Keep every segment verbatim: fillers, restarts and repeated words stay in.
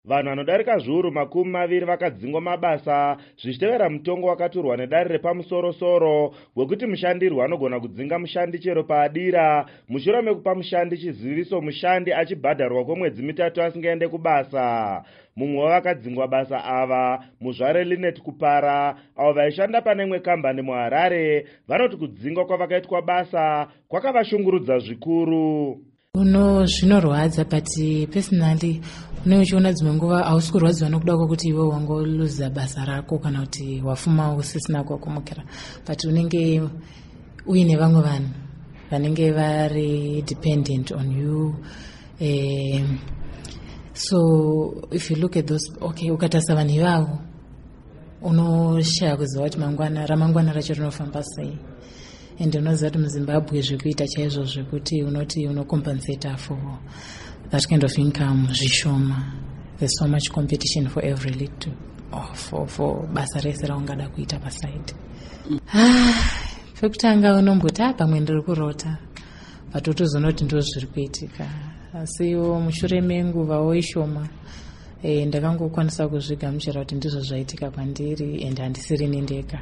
Vanhu vanodarika zviuru makumi maviri vakadzingwa mabasa zvichitevera mutongo wakaturwa nedare repamusoro-soro wekuti mushandirwa anogona kudzinga mushandi chero paadira mushure mekupa mushandi chiziviso mushandi achibhadharwa kwemwedzi mitatu asingaende kubasa. Mumwe wavakadzingwa basa ava muzvare Linet Kupara avo vaishanda pane imwe kambani muHarare vanoti kudzingwa kwavakaitwa basa kwakavashungurudza zvikuru. Uno zvinorwadza but personally une uchiona dzimwe nguva hausi kurwadziwa nokuda kwokuti iwe wangoluza basa rako kana kuti wafuma usisina kwakumukira, but unenge uine vamwe vanhu vanenge vari dependent on you. um, so if you look at those, okay, ukatarisa vanhu ivavo unoshaya kuziva kuti mangwana ramangwana racho rinofamba sei. And unoziva kuti muZimbabwe zvekuita chaizvo zvekuti unoti unocompensate for that kind of income zvishoma. There's so much competition for every little or for, for basa rese raungada kuita paside. Ah, pekutanga unomboti apa pamwe ndiri kurota but utozonoti ndo zviri kuitika. Asiwo mushure menguvawo ishoma eh, ndakangokwanisa kuzvigamuchira kuti ndizvo zvaitika kwandiri and handisiri nendeka.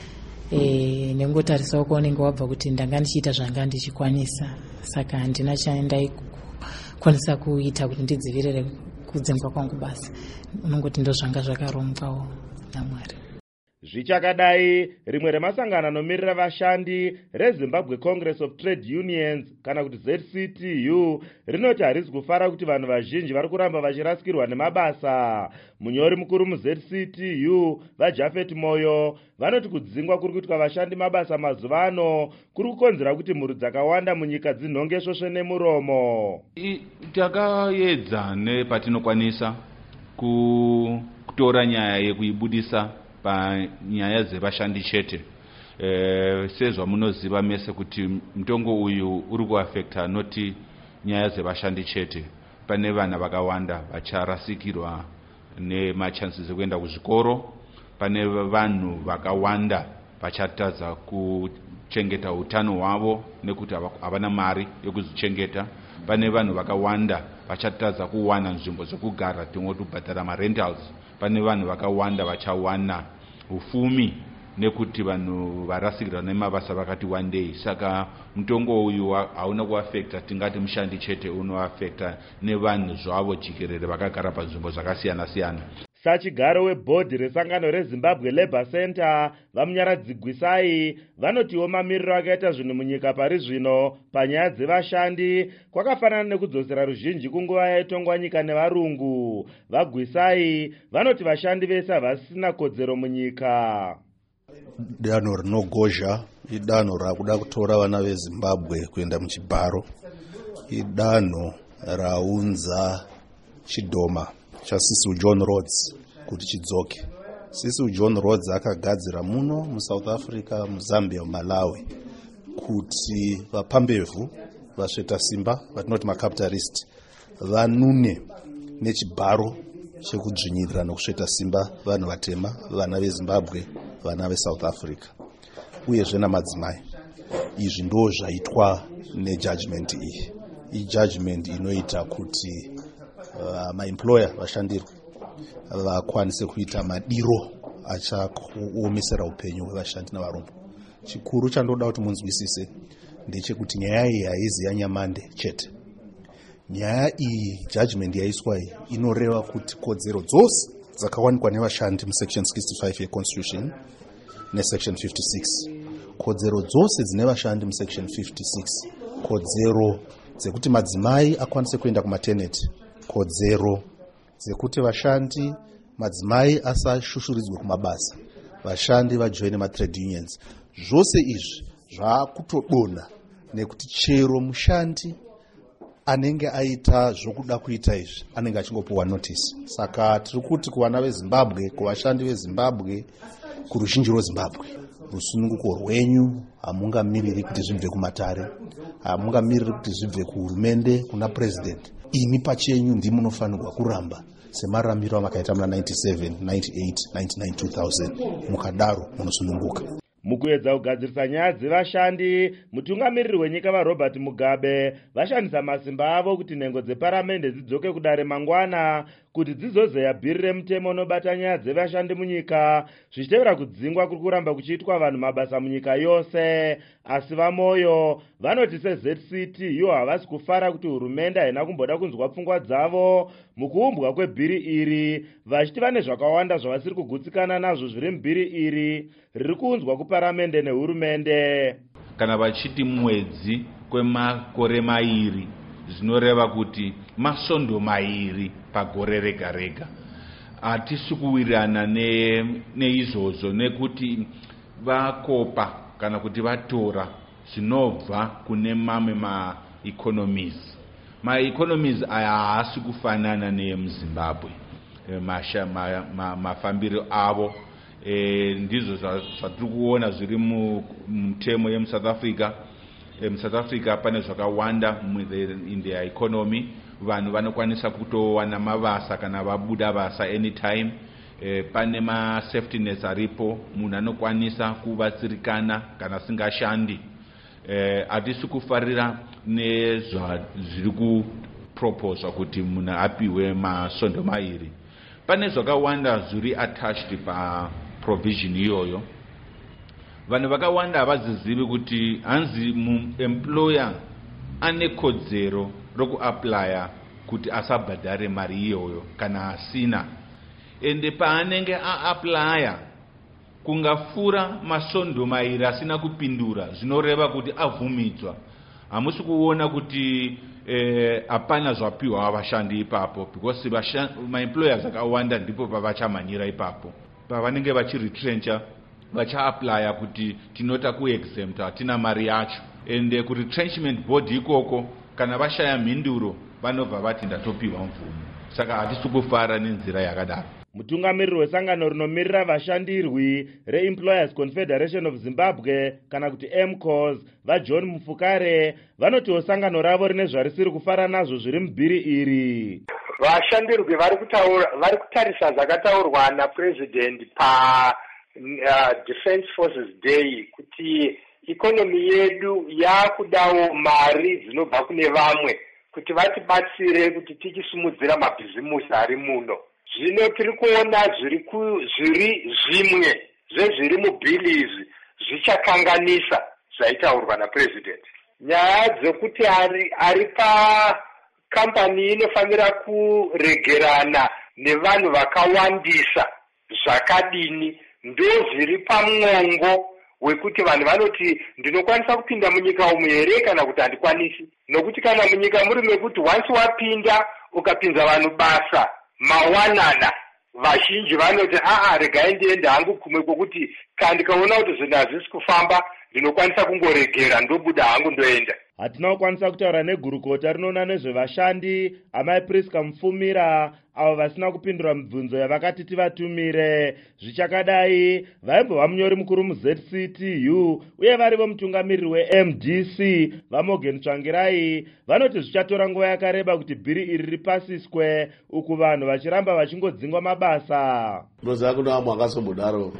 Eh, nengotarisa kwaunenge wabva kuti ndanga ndichiita zvanga ndichikwanisa, saka handina chandaikwanisa kuita kuti ndidzivirire kudzingwa kwangu basi. Unongoti ndo zvanga zvakarongwawo naMwari. Zvichakadai, rimwe remasangano anomirira vashandi reZimbabwe Congress of Trade Unions kana kuti Z C T U rinoti harisi kufara kuti vanhu vazhinji vari kuramba vachirasikirwa nemabasa. Munyori mukuru muZ C T U vaJafet Moyo vanoti kudzingwa kuri kuitwa vashandi mabasa mazuva ano kuri kukonzera kuti mhuri dzakawanda munyika dzinhonge svosve nemuromo. Takaedza nepatinokwanisa kutora nyaya yekuibudisa panyaya dzevashandi chete. E, sezva munoziva mese kuti mutongo uyu uri kuafekta noti nyaya dzevashandi chete. Pane vana vakawanda vacharasikirwa nemachances ekuenda kuzvikoro, pane vanhu vakawanda vachatadza kuchengeta utano hwavo nekuti havana mari yekuzvichengeta, pane vanhu vakawanda vachatadza kuwana nzvimbo dzokugara tingoti kubhadhara marentals, pane vanhu vakawanda vachawana ufumi nekuti vanhu varasikirwa nemabasa vakati wandei. Saka mutongo uyu hauna kuafekta tingati mushandi chete, unoafekta nevanhu zvavo jikerere vakagara panzvimbo zvakasiyana-siyana. Sachigaro webhodhi resangano reZimbabwe Labour Center vamunyaradzi Gwisai vanotiwo mamiriro akaita zvinhu munyika pari zvino panyaya dzevashandi kwakafanana nekudzosera ruzhinji kunguva yaitongwa nyika nevarungu. VaGwisai vanoti vashandi vese havasisina kodzero munyika. Danho rinogozha idanho rakuda kutora vana veZimbabwe kuenda muchibharo, idanho raunza chidhoma chaSisu John Rhodes kuti chidzoke. Sisu John Rhodes akagadzira muno muSouth Africa, muZambia, muMalawi kuti vapambevhu vasveta simba vatinoti macapitalist vanune nechibharo chekudzvinyirira nokusveta simba vanhu vatema, vana veZimbabwe, vana veSouth Africa uyezve namadzimai. Izvi ndo zvaitwa nejudgment iyi. Ijudgment inoita kuti Uh, maemployer vashandirwa vakwanise kuita madiro achakuomesera upenyu hwevashandi navarombo. Chikuru chandoda kuti munzwisise ndechekuti nyaya iyi haizi yanyamande chete. Nyaya iyi judgment yaiswa iyi inoreva kuti kodzero dzose dzakawanikwa nevashandi musection sixty-five yeconstitution nesection fifty-six, kodzero dzose dzine vashandi musection fifty-six, kodzero dzekuti madzimai akwanise kuenda kumaternity, kodzero dzekuti vashandi madzimai asashushuridzwe kumabasa, vashandi vajoine matrade unions. Zvose izvi zvakutodona nekuti chero mushandi anenge aita zvokuda kuita izvi anenge achingopiwa notice. Saka tiri kuti kuvana veZimbabwe, kuvashandi veZimbabwe, kuruzhinji rweZimbabwe, rusununguko rwenyu hamungamiriri kuti zvibve kumatare, hamungamiriri kuti zvibve kuhurumende kuna president. Imi pachenyu ndimunofanirwa kuramba semaramiro amakaita muna ninety-seven, ninety-eight, ninety-nine, two thousand. Mukadaro munosununguka. Mukuedza kugadzirisa nyaya dzevashandi, mutungamiriri wenyika vaRobert Mugabe vashandisa masimba avo kuti nhengo dzeparamende dzidzoke kudare mangwana kuti dzizozeya bhiri remutemo unobata nyaya dzevashandi munyika zvichitevera kudzingwa kuri kuramba kuchiitwa vanhu mabasa munyika yose. Asi vamoyo vanoti seZ C T iwo havasi kufara kuti hurumende haina kumboda kunzwa pfungwa dzavo mukuumbwa kwebhiri iri, vachiti vane zvakawanda zvavasiri kugutsikana nazvo zviri mubhiri iri riri kuunzwa kuparamende nehurumende. Kana vachiti mwedzi kwemakore mairi zvinoreva kuti masondo mairi pagore rega rega. Hatisi kuwirirana neizvozvo nekuti vakopa kana kuti vatora zvinobva kune mamwe ma-economies. Ma-economies aya haasi kufanana neemuZimbabwe. Mafambiro avo ndizvo zvatiri kuona zviri mutemo yemuSouth Africa. MuSouth Africa pane zvakawanda in their economy. Vanhu vanokwanisa kutowana mabasa kana vabuda basa anytime. E, pane ma safety nets aripo, munhu anokwanisa kubatsirikana kana singashandi. E, hatisi kufarira nezviri kuproposwa kuti munhu apiwe masondo mairi. Pane zvakawanda zviri attached pa provision iyoyo. Vanhu vakawanda havazizivi kuti hanzi employer ane kodzero rokuaplya kuti asabhadhare mari iyoyo kana asina. Ende paanenge aaplya kungafura masondo mairi asina kupindura zvinoreva kuti avhumidzwa. Hamusi kuona kuti hapana eh, zvapiwa vashandi ipapo because maemployers akawanda ndipo pavachamhanyira ipapo. Pavanenge vachiretrencha vacha-aplya kuti tinota kuexempta hatina mari yacho. Ende kuretrenchment board ikoko kana vashaya mhinduro vanobva vati ndatopiwa mvumo. Saka hatisi kufara nenzira yakadaro. Mutungamiriri wesangano rinomirira vashandirwi reEmployers Confederation of Zimbabwe kana kuti M C O S vaJohn Mufukare vanotiwo sangano ravo rine zvarisiri kufara nazvo zviri mubhiri iri. Vashandirwi vari kutaura vari kutarisa zvakataurwa naPresident pa uh, Defense Forces Day kuti ikonomi yedu yakudawo mari dzinobva kune vamwe kuti vatibatsire kuti tichisimudzira mabhizimusi ari muno. Zvino tiri kuona zviri zviri zvimwe zvezviri mubhili izvi zvichakanganisa zvaitaurwa naPresident. Nyaya dzekuti ari ari pakampani inofanira kuregerana nevanhu vakawandisa zvakadini ndo zviri pamwongo wekuti vanhu vanoti ndinokwanisa kupinda munyika umu here kana kuti handikwanisi. Nokuti kana munyika muri mekuti once wapinda ukapinza vanhu basa mawanana vazhinji vanoti aa regai ndiende hangu kumwe kwokuti kana ndikaona kuti zvinhu hazvisi kufamba ndinokwanisa kungoregera ndobuda hangu ndoenda. Hatina kukwanisa kutaura negurukota rinoona nezvevashandi amai Priska Mufumira avo vasina kupindura mibvunzo yavakati tivatumire. Zvichakadai vaimbova munyori mukuru muZ C T U uye varivo mutungamiriri weM D C vaMorgan Tsvangirai vanoti zvichatora nguva yakareba kuti bhiri iri ripasiswe uku vanhu vachiramba vachingodzingwa mabasa. Ndoziva kuna vamwe vakazombodaro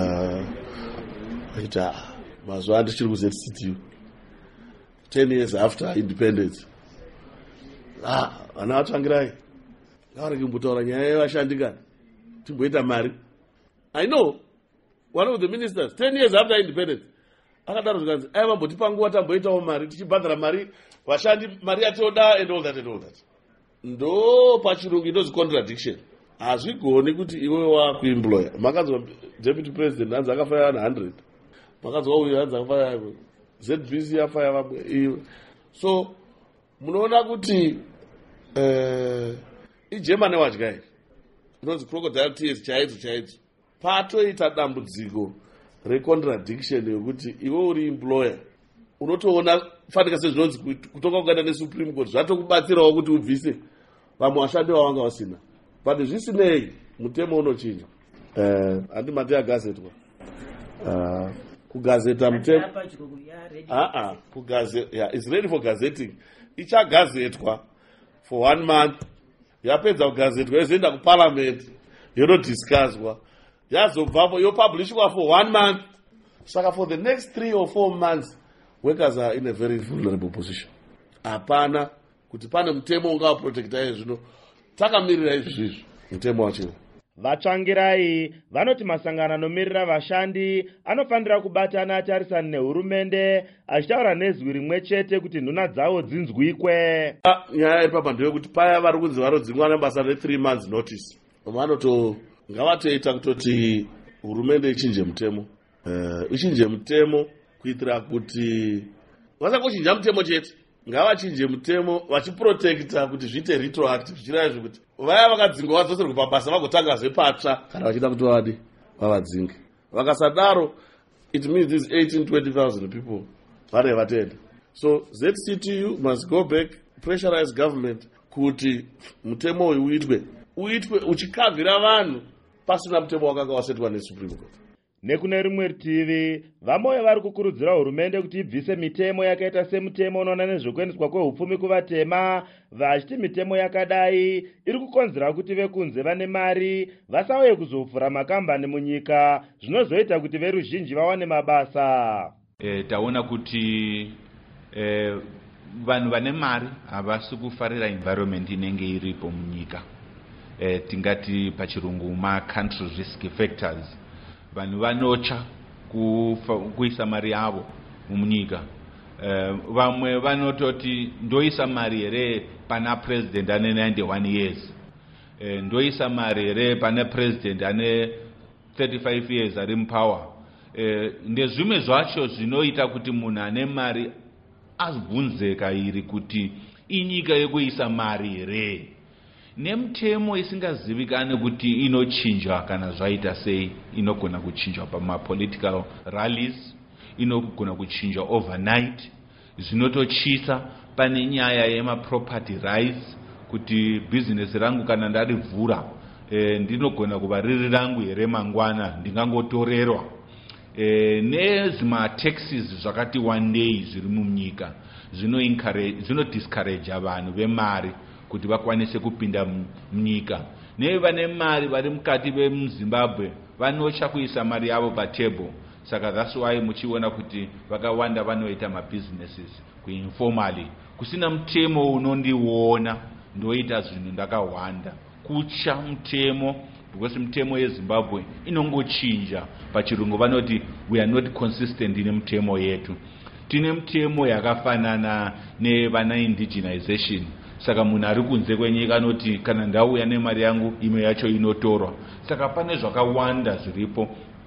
kuti mazuva ando tichiri kuZ C T U ten years after independence. Ah, vana vaTsvangirai ngavarege kumbotaura nyaya yevashandi kana timboita mari. I know one of the ministers ten years after independence akadaro zvikanzi aiva mbotipa nguva tamboitawo mari tichibhadhara mari vashandi mari yatoda and all that and all that. Ndo pachirungu inonzi contradiction. Hazvigoni kuti iwe wakuemployer. Makanzwa deputy president hanzi akafaya one hundred. Makanzwa uyu hanzi akafaya Z B C afaya vamwe iwe. So munoona kuti eh iGermany wadya iri inonzi crocodile tears chaidzo chaidzo. Patoita dambudziko recontraddiction yokuti iwe uri employer unotoona fanika sezvinonzi kutoka kukaenda neSupreme Court zvatokubatsirawo kuti ubvise vamwe vashandi vawanga vasina. But zvisinei mutemo unochinja. Eh handi mati yagazetwa. Uh, kugazeta mutemo ah ah kugazeta yeah, it's ready for gazetting. Ichagazetwa for one month. Yapedza kugazetwa yozoenda kuparliament yonodiscusswa yazobvapo yopublishwa for one month. Saka for the next three or four months workers are in a very vulnerable position. Hapana kuti pane mutemo ungawaprotecta izvi zvino takamirira izvi zvizvi mutemo wacho. Vatsvangirai vanoti masangano anomiririra vashandi anofanira kubatana atarisana nehurumende achitaura nezwi rimwe chete kuti nhuna dzavo dzinzwikwe. Nyaya ipapa ndeyekuti paya vari kunzi varodzingwa nebasa re-three months notice vanoto ngavatoita kutoti hurumende ichinje mutemo uh, ichinje mutemo kuitira kuti vasangochinja mutemo chete, ngavachinje mutemo vachiprotekta kuti zviite retroactive zvichiraya zvekuti vaya vakadzingwa vadzoserwe pabasa vagotangazve patsva kana vachida kuti vavadi vavadzinge. Vakasadaro it means these eighteen twenty thousand people vari vatenda. So Z C T U must go back, pressurize government kuti mutemo uyu uitwe uitwe uchikavhira vanhu pasina mutemo wakanga wasetwa neSupreme Court. Nekune rimwe rutivi vamoyo vari kukurudzira hurumende kuti ibvise mitemo yakaita semutemo unoona nezvekuendeswa kwehupfumi kuvatema, vachiti mitemo yakadai iri kukonzera kuti vekunze vane mari vasauye kuzovhura makambani munyika zvinozoita kuti veruzhinji vawane mabasa. E, taona kuti e, vanhu vane mari havasi kufarira environment inenge iripo munyika. E, tingati pachirungu ma country risk factors. Vanhu vanocha kuisa mari yavo munyika. Uh, vamwe vanototi ndoisa mari here pana president ane ninety-one years, uh, ndoisa mari here pana president ane thirty-five years ari mupower. Uh, ndezvimwe zvacho zvinoita kuti munhu ane mari azbvunzeka iri kuti inyika yekuisa mari here. Nemutemo isingazivikane kuti inochinjwa kana zvaita sei, inogona kuchinjwa pama political rallies, inogona kuchinjwa overnight. Zvinotochisa pane nyaya yema property rights kuti business rangu kana ndarivhura e, ndinogona kuva riri rangu here mangwana ndingangotorerwa. E, nezima taxes zvakati one day zviri munyika zvino encourage zvino discourage vanhu vemari kuti vakwanise kupinda munyika. Nevane mari vari mukati vemuZimbabwe vanocha kuisa mari yavo patable. Saka that's why muchiona kuti vakawanda vanoita mabusinesses kuinformally kusina mutemo unondiona ndoita zvinhu ndakawanda kucha mutemo, because mutemo yeZimbabwe inongochinja. Pachirungu vanoti we are not consistent ine mutemo yetu. Tine mutemo yakafanana nevana indigenization. Saka munhu ari kunze kwenyika anoti kana ndauya nemari yangu imwe yacho inotorwa. Saka pane zvakawanda zviripo.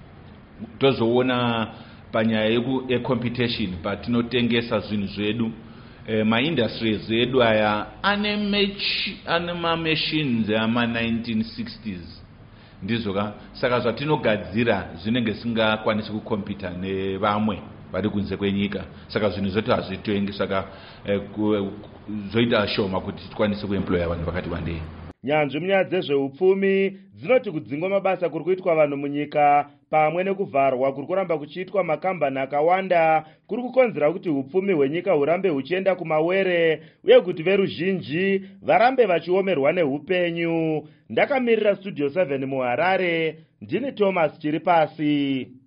Tozoona panyaya yecompetition patinotengesa zvinhu zvedu. E, maindustries edu aya ane mechi ane mamachines ama nineteen sixties ndizoka. Saka zvatinogadzira zvinenge singakwanisi kukompita nevamwe vari kunze kwenyika. Saka zvinhu zvetu hazvitengi. Saka eh, zoita shoma kuti tikwanise kuemploya vanhu vakati wandei. Nyanzvi munyaya dzezveupfumi dzinoti kudzingwa mabasa kuri kuitwa vanhu munyika pamwe nekuvharwa kuri kuramba kuchiitwa makambani akawanda kuri kukonzera kuti upfumi hwenyika hurambe huchienda kumawere uye kuti veruzhinji varambe vachiomerwa neupenyu. Ndakamirira Studio seven muHarare, ndini Thomas Chiripasi.